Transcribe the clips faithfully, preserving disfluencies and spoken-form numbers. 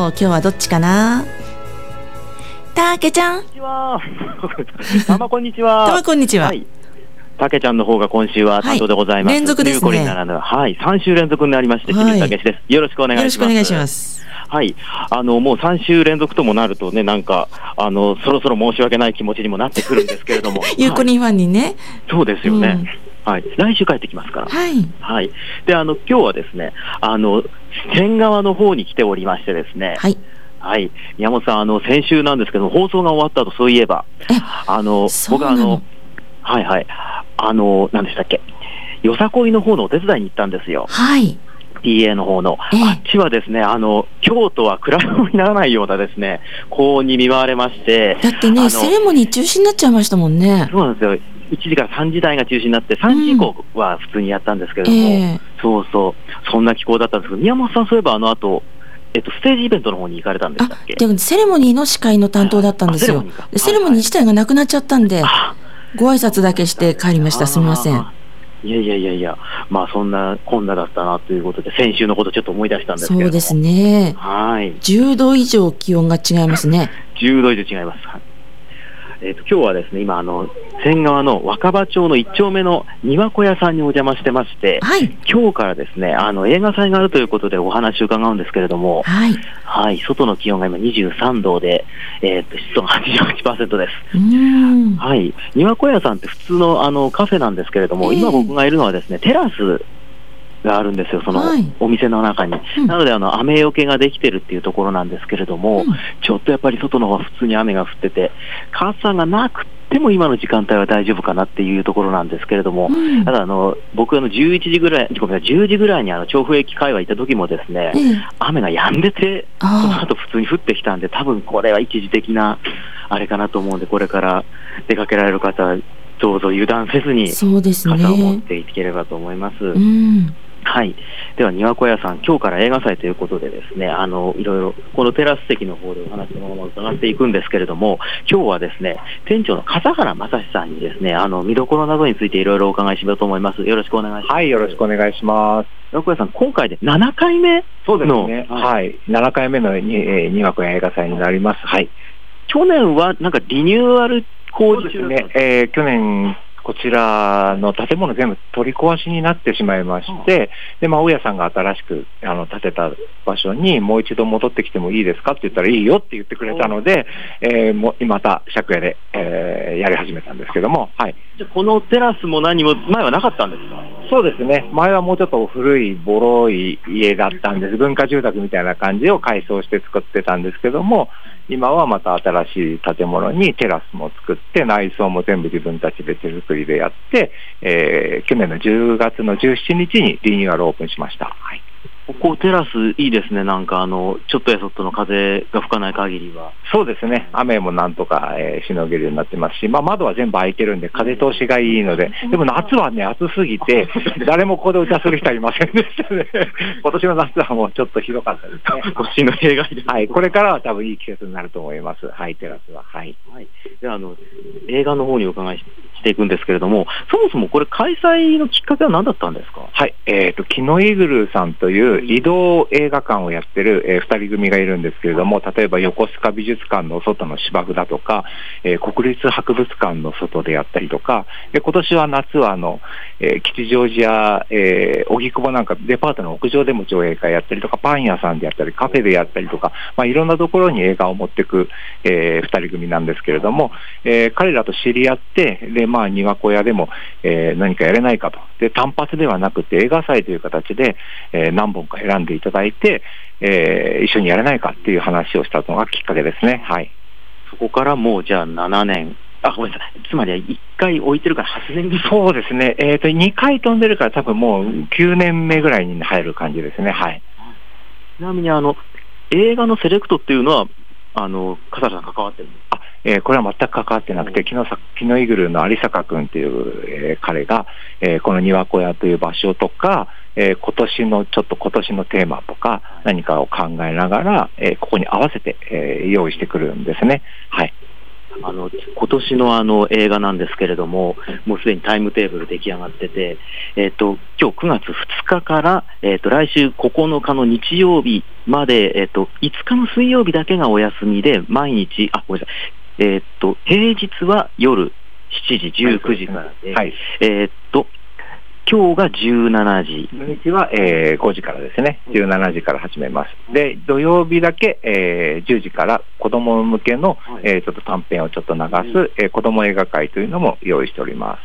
今日はどっちかな。たけちゃん。 こんにちは。たまこんにちは。 たまこんにちは。 はい。たけちゃんの方が今週は担当でございます。 はい、連続ですね。 ゆうこりんならぬ、はい、さん週連続になりまして、清水たけしです。よろしくお願いします。 よろしくお願いします。 はい。あの、もうさん週連続ともなるとね、なんか、あの、そろそろ申し訳ない気持ちにもなってくるんですけれども。 ゆうこりんファンにね。 そうですよね。 うん、 はい。来週帰ってきますから。 はい。 はい。で、あの、今日はですね、あの、仙川の方に来ておりましてですね。 はい。 はい。宮本さん、あの、先週なんですけど、放送が終わった後、そういえば、あの、僕はあの、はいはい。あの、何でしたっけ、よさこいの方のお手伝いに行ったんですよ。 はい。 ピーエー の方の。あっちはですね、あの、京都は比べ物にならないようなですね、高温に見舞われまして。 だってね、セレモニー中止になっちゃいましたもんね。 そうなんですよ。いちじからさんじ台が中止になって、さんじ以降は普通にやったんですけれども、うんえー、そうそう、そんな気候だったんですけど、宮本さん、そういえばあの後、えっと、ステージイベントの方に行かれたんでしたっけ？ あ、でセレモニーの司会の担当だったんですよ。でセレモニー自体がなくなっちゃったんで、ご挨拶だけして帰りました。すみません。 いやいやいやいや、まあそんなこんなだったなということで、先週のことちょっと思い出したんですけども。 そうですね。 はい。 じゅうど以上気温が違いますね。 じゅうど以上違います。えー、と今日はですね、今あの仙川の若葉町の一丁目の庭子屋さんにお邪魔してまして、 はい、 今日からですね、あの映画祭があるということでお話を伺うんですけれども、 はい、 はい、外の気温が今にじゅうさんどで、えー、と湿度が はちじゅうはちパーセント です。 うーん、 はい、庭子屋さんって普通のあのカフェなんですけれども、えー、今僕がいるのはですね、テラスがあるんですよ、そのお店の中に、はい、なのであの雨よけができてるっていうところなんですけれども、うん、ちょっとやっぱり外の方は普通に雨が降ってて、傘がなくても今の時間帯は大丈夫かなっていうところなんですけれども、うん、ただあの僕あのじゅういちじぐらい、ごめんなさい、じゅうじぐらいにあの調布駅界隈行った時もですね、うん、雨が止んでて、その後普通に降ってきたんで、多分これは一時的なあれかなと思うんで、これから出かけられる方はどうぞ油断せずに傘を持っていければと思います。 うん、 はい。では、庭子屋さん、今日から映画祭ということでですね、あの、いろいろ、このテラス席の方でお話のまま伺っていくんですけれども、今日はですね、店長の笠原正史さんにですね、あの、見どころなどについていろいろお伺いしようと思います。よろしくお願いします。 はい、よろしくお願いします。 庭子屋さん、今回でななかいめの。 そうですね。はい。ななかいめのに、えー、庭子屋映画祭になります。はい。 去年は、なんかリニューアル工事ですね。えー、去年、こちらの建物全部取り壊しになってしまいまして、で、まあ、大家さんが新しくあの建てた場所にもう一度戻ってきてもいいですかって言ったらいいよって言ってくれたので、えー、もまた借家で、えー、やり始めたんですけども、はい。 じゃこのテラスも何も前はなかったんですか？ そうですね。前はもうちょっと古いボロい家だったんです。文化住宅みたいな感じを改装して作ってたんですけども、今はまた新しい建物にテラスも作って、内装も全部自分たちで手作りでやって、えー、去年のじゅうがつのじゅうしちにちにリニューアルオープンしました。はい。 ここテラスいいですね。なんかあのちょっとやそっとの風が吹かない限りは。 そうですね。雨もなんとか、えー、しのげるようになってますし、まあ、窓は全部開いてるんで風通しがいいので、でも夏はね暑すぎて誰もここで歌する人はいませんでしたね。今年の夏はもうちょっとひどかったですね。 今年の弊害です。 はい。これからは多分いい季節になると思います。はい。テラスは。はい。 はい。ではあの映画の方にお伺いしていくんですけれども、そもそもこれ開催のきっかけは何だったんですか？ はい。えっとキノイグルさんという移動映画館をやってる、えー、ふたり組がいるんですけれども、例えば横須賀美術館の外の芝生だとか、えー、国立博物館の外でやったりとか、で今年は夏はあの、えー、吉祥寺や、えー、荻窪なんかデパートの屋上でも上映会やったりとか、パン屋さんでやったりカフェでやったりとか、まあ、いろんなところに映画を持っていく、えー、ふたり組なんですけれども、えー、彼らと知り合って、でまあ庭子屋でも、えー、何かやれないかと、で単発ではなくて映画祭という形で、えー、何本か選んでいただいて、えー、一緒にやれないかっていう話をしたのがきっかけですね。はい。 そこからもうじゃあななねん、あ、ごめんなさい、つまりはいっかい置いてるからはちねんぐらい。 そうですね。えっとにかい飛んでるから多分もうきゅうねんめぐらいに入る感じですね。はい。 ちなみにあの映画のセレクトっていうのはあの笠原さん関わってるんですか？ あ、えー、これは全く関わってなくて、昨日キノイグルの有坂君っていう、えー、彼が、えー、この庭子屋という場所とか、えー、今年のちょっと今年のテーマとか何かを考えながら、えー、ここに合わせて、えー、用意してくるんですね。はい。 あの今年のあの映画なんですけれども、もうすでにタイムテーブル出来上がってて、えっと今日くがつふつかから、えっと来週ここのかの日曜日まで、えっといつかの水曜日だけがお休みで、毎日、あ、ごめんなさい、えっと平日は夜しちじ、じゅうくじからで、はい、えっと今日がじゅうしちじ。 土日は、えー、ごじからですね。じゅうしちじから始めます。で、土曜日だけ、えー、じゅうじから子供向けの、えー、ちょっと短編をちょっと流す、えー、子供映画会というのも用意しております。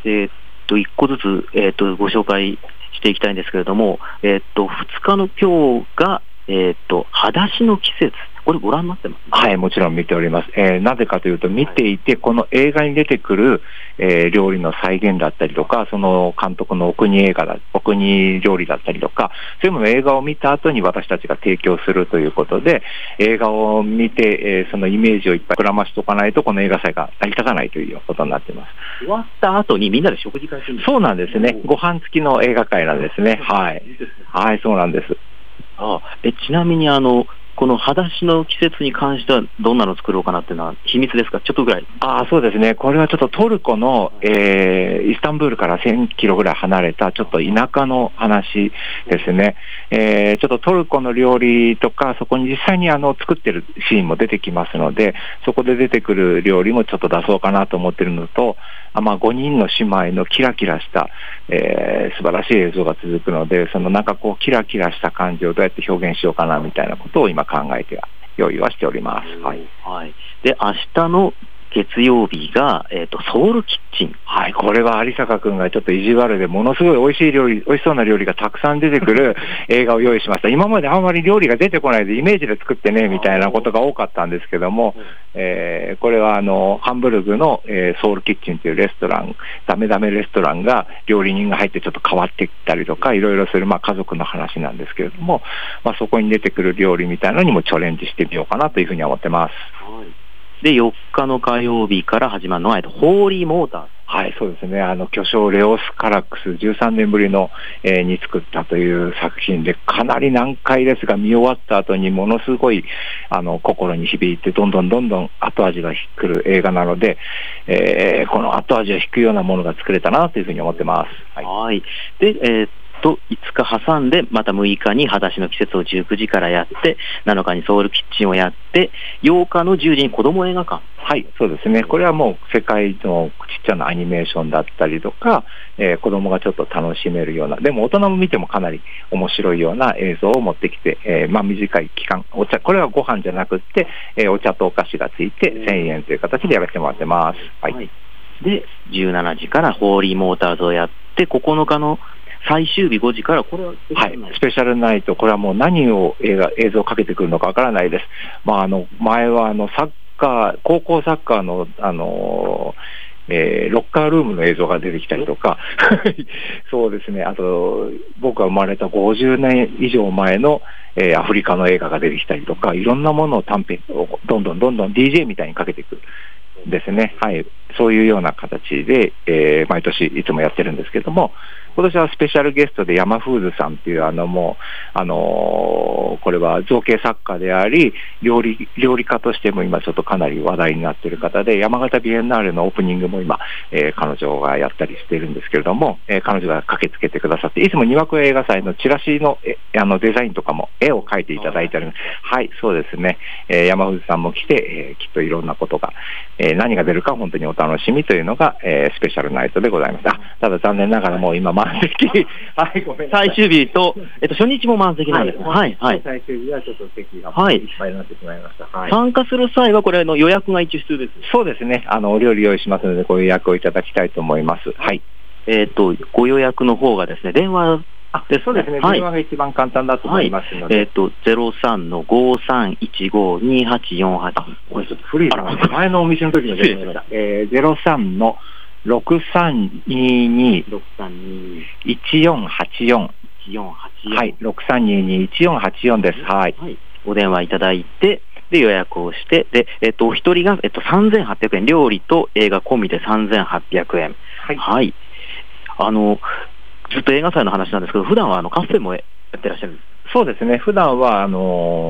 えー、っと、いっこずつ、えー、っとご紹介していきたいんですけれども、えー、っと、ふつかの今日が、えー、っと、裸足の季節。これご覧になってます？ はい、もちろん見ております。えー、なぜかというと、見ていて、この映画に出てくる、えー、料理の再現だったりとか、その監督のお国映画だ、お国料理だったりとか、そういうもの映画を見た後に私たちが提供するということで、映画を見て、えー、そのイメージをいっぱい膨らましとかないと、この映画祭が成り立たないということになっています。 終わった後にみんなで食事会するんですか？ そうなんですね。ご飯付きの映画会なんですね。はい。はい、そうなんです。 ああ、え、ちなみにあの、この裸足の季節に関してはどんなの作ろうかなっていうのは秘密ですか？ちょっとぐらい。 ああ、そうですね。これはちょっとトルコの、えー、イスタンブールからせんキロぐらい離れたちょっと田舎の話ですね。えー、ちょっとトルコの料理とか、そこに実際にあの作ってるシーンも出てきますので、そこで出てくる料理もちょっと出そうかなと思ってるのと、あまあ、ごにんの姉妹のキラキラした、えー、素晴らしい映像が続くので、そのなんかこうキラキラした感じをどうやって表現しようかなみたいなことを今考えて用意はしております。はい。 はい、で、明日の月曜日が、えーと、ソウルキッチン。 はい、これは有坂君がちょっと意地悪でものすごい美味しい料理、美味しそうな料理がたくさん出てくる映画を用意しました。今まであんまり料理が出てこないでイメージで作ってねみたいなことが多かったんですけども、えー、これはあのハンブルグの、えー、ソウルキッチンというレストラン、ダメダメレストランが料理人が入ってちょっと変わっていったりとかいろいろする、まあ、家族の話なんですけれども、まあ、そこに出てくる料理みたいなのにもチャレンジしてみようかなというふうに思ってます。 はい。で、よっかの火曜日から始まるのは、えっと、ホーリーモーター。 はい、そうですね。あの、巨匠レオス・カラックス、じゅうさんねんぶりの、えー、に作ったという作品で、かなり難解ですが、見終わった後にものすごい、あの、心に響いて、どんどんどんどん後味が来る映画なので、えー、この後味を引くようなものが作れたなというふうに思ってます。 はい。はい、で、えーといつか挟んで、またむいかに裸足の季節をじゅうくじからやって、なのかにソウルキッチンをやって、ようかのじゅうじに子供映画館。 はい、そうですね。これはもう世界のちっちゃなアニメーションだったりとか、えー、子供がちょっと楽しめるような、でも大人も見てもかなり面白いような映像を持ってきて、えー、まあ短い期間、お茶、これはご飯じゃなくって、えー、お茶とお菓子がついてせんえんという形でやらせてもらってます。はい。はい、 で、じゅうしちじからホーリーモーターズをやって、ここのかの最終日ごじから、これははい、スペシャルナイト、これはもう何を映画、映像をかけてくるのかわからないです。まあ、あの、前はあの、サッカー、高校サッカーの、あのー、えー、ロッカールームの映像が出てきたりとか、そうですね、あと、僕が生まれたごじゅうねん以上前の、えー、アフリカの映画が出てきたりとか、いろんなものを短編をどんどんどんどん ディージェー みたいにかけていく。ですね。はい。そういうような形で、えー、毎年いつもやってるんですけども、今年はスペシャルゲストでヤマフーズさんっていうあのもう、あのー、これは造形作家であり、料理、料理家としても今ちょっとかなり話題になっている方で、山形ビエンナーレのオープニングも今、えー、彼女がやったりしているんですけれども、えー、彼女が駆けつけてくださって、いつもにわく映画祭のチラシの、えあのデザインとかも絵を描いていただいております。はい、そうですね。えー、ヤマフーズさんも来て、えー、きっといろんなことが、えー、何が出るか本当にお楽しみというのが、えー、スペシャルナイトでございました。ただ残念ながらもう今満席。はい、ごめんなさい。 最終日と、えっと、初日も満席なんです。はい、はい。 最終日はちょっと席がいっぱいになってしまいました。はい、 参加する際はこれの予約が一応必要です。 そうですね。あの、お料理用意しますので、ご予約をいただきたいと思います。はい。 えっと、ご予約の方がですね、電話、 あ、でそうですね、はい、電話が一番簡単だと思いますので。 はい、えっ、ー、と、ゼロさんのごさんいちごにはちよんはち。 これちょっと古いな。前のお店の時の電話でした。えー、ゼロさんのろくさんにーにー いちよんはちよん。はい、ろくさんにーにー いちよんはちよんです。はい。はい、 お電話いただいて、で、予約をして、で、えっ、ー、と、お一人が、えっ、ー、と、さんぜんはっぴゃくえん、料理と映画込みでさんぜんはっぴゃくえん。はい。はい。あの、ずっと映画祭の話なんですけど、普段はあのカフェもやってらっしゃるんですか？ そうですね。普段は、あのー、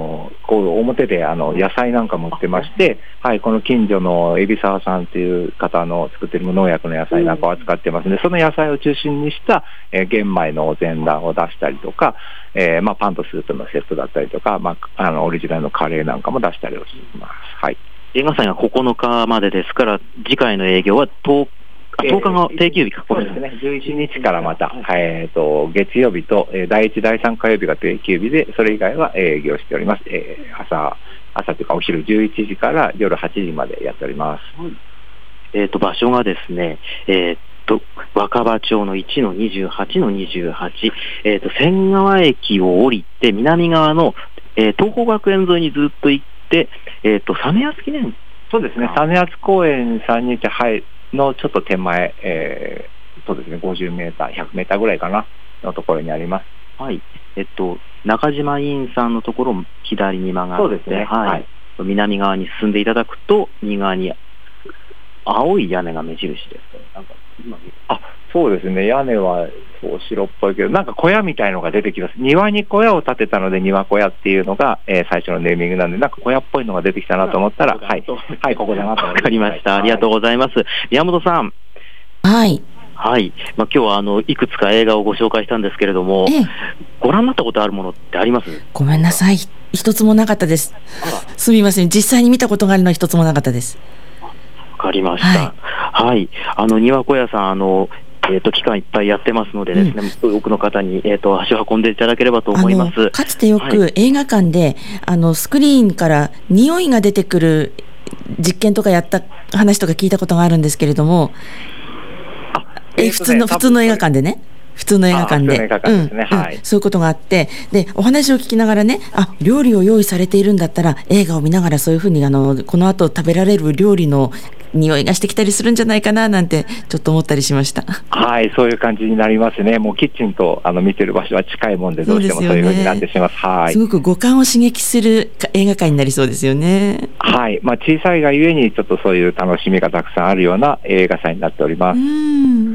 こう表であの野菜なんかも売ってまして、はい、この近所の海老沢さんという方の作っている無農薬の野菜なんかを扱ってますので、その野菜を中心にした、えー、玄米のお膳団を出したりとか、えーまあ、パンとスープのセットだったりとか、まあ、あのオリジナルのカレーなんかも出したりをします。はい、 映画祭がここのかまでですから、次回の営業はとおか、とおかが定休日か、 そうですね、じゅういちにちからまた、えー、と月曜日と、えー、だいいち、だいさん火曜日が定休日で、それ以外は営業しております。えー、朝、朝というかお昼じゅういちじから夜はちじまでやっております。 えー、と場所がですね、えー、と若葉町のいちのにじゅうはちのにじゅうはち、えー、と仙川駅を降りて南側の、えー、東邦学園沿いにずっと行って、えー、と実篤記念、 そうですね、実篤公園さんにちはいのちょっと手前、えー、そうですね、ごじゅうメーター、ひゃくメーターぐらいかなのところにあります。 はい、えっと中島委員さんのところを左に曲がって、 そうですね、 はいはい、南側に進んでいただくと右側に青い屋根が目印です。なんか今あ、そうですね、屋根はそう白っぽいけど、なんか小屋みたいのが出てきます。庭に小屋を建てたので庭小屋っていうのが、えー、最初のネーミングなんで、なんか小屋っぽいのが出てきたなと思ったら、はい、はい、ここだなと思いました。 わかりました。ありがとうございます。宮本さん。 はい。 はい。まあ、今日はあのいくつか映画をご紹介したんですけれども、ええ、ご覧になったことあるものってあります？ ごめんなさい。一つもなかったです。すみません。実際に見たことがあるのは一つもなかったです。 わかりました。はい。はい、あの庭小屋さん、あのえー、と期間いっぱいやってますのでですね、うん、多くの方に、えー、と足を運んでいただければと思います。 かつてよく映画館で、はい、あのスクリーンから匂いが出てくる実験とかやった話とか聞いたことがあるんですけれども、あ、えー、普通の普通の映画館でね。普通の映画館で、そういうことがあって、でお話を聞きながらね、あ、料理を用意されているんだったら映画を見ながらそういうふうにあのこの後食べられる料理の匂いがしてきたりするんじゃないかななんてちょっと思ったりしました。 はい、そういう感じになりますね。もうキッチンとあの見てる場所は近いもんで、どうしてもそういうふうになってしまいます。はい、 すごく五感を刺激する映画館になりそうですよね。 はい、まあ、小さいがゆえにちょっとそういう楽しみがたくさんあるような映画祭になっております。 うん、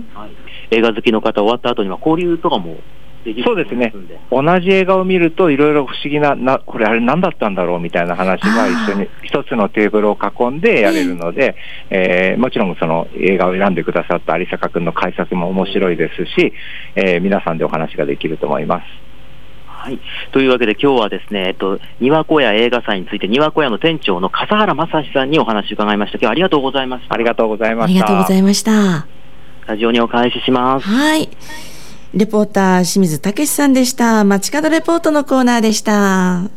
はい、映画好きの方終わった後には交流とかもできる。 そうですね、同じ映画を見るといろいろ不思議な、なこれあれ何だったんだろうみたいな話が一緒に一つのテーブルを囲んでやれるので、えー、もちろんその映画を選んでくださった有坂君の解説も面白いですし、えー、皆さんでお話ができると思います。 はい、というわけで今日はですね、えっと、庭小屋映画祭について庭小屋の店長の笠原正史さんにお話を伺いました。今日はありがとうございました。 ありがとうございました。 ありがとうございました。 スタジオにお返しします。 はい、レポーター清水武さんでした。街角レポートのコーナーでした。